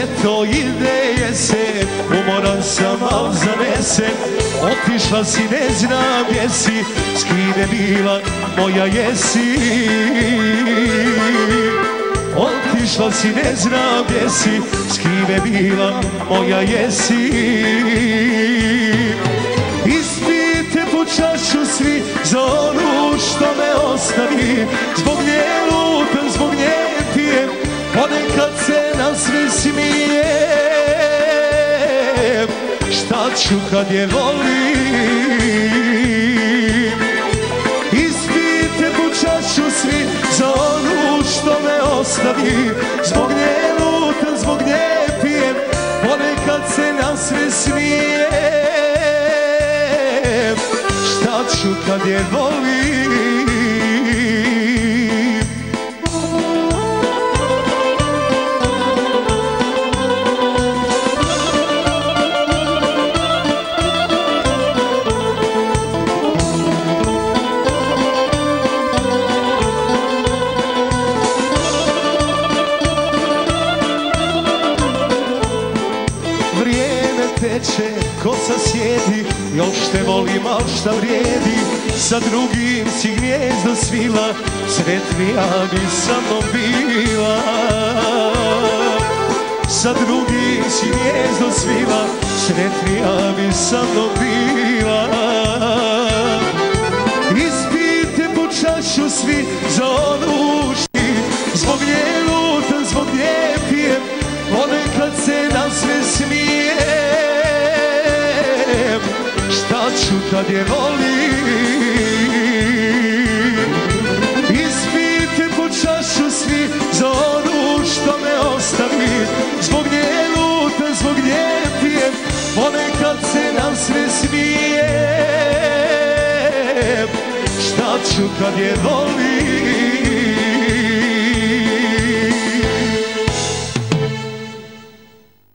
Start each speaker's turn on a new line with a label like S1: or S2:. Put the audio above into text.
S1: ljeto ide jesen, umoran sam al zanesen. Otišla si, ne znam gdje si, s kime bila moja jesi. Otišla si, ne znam gdje si, s kime bila moja jesi. Ispijte po čašu svi za onu što me ostavi. Zbog nje lutam, zbog nje pijem, ponekad se na sve smijem. Šta ću kad je volim? Ispijte po čašu svi za onu što me ostavi. Zbog nje lutam, zbog nje pijem, ponekad se na sve smijem. Šta ću kad je volim? Teče, kosa sjedi, još te volim, al šta vrijedi. Sa drugim si gnjezdo svila, sretnija bi sa mnom bila. Sa drugim si gnjezdo svila, sretnija bi sa mnom bila. Ispijte po čašu svi za onu šti, zbog nje lutam, zbog nje pijem, ponekad se na sve smijem. Šta ću kad je volim? Ispijte po čašu svi za onu što me ostavi. Zbog nje lutam, zbog nje pijem, ponekad se na sve smijem. Šta ću kad je volim?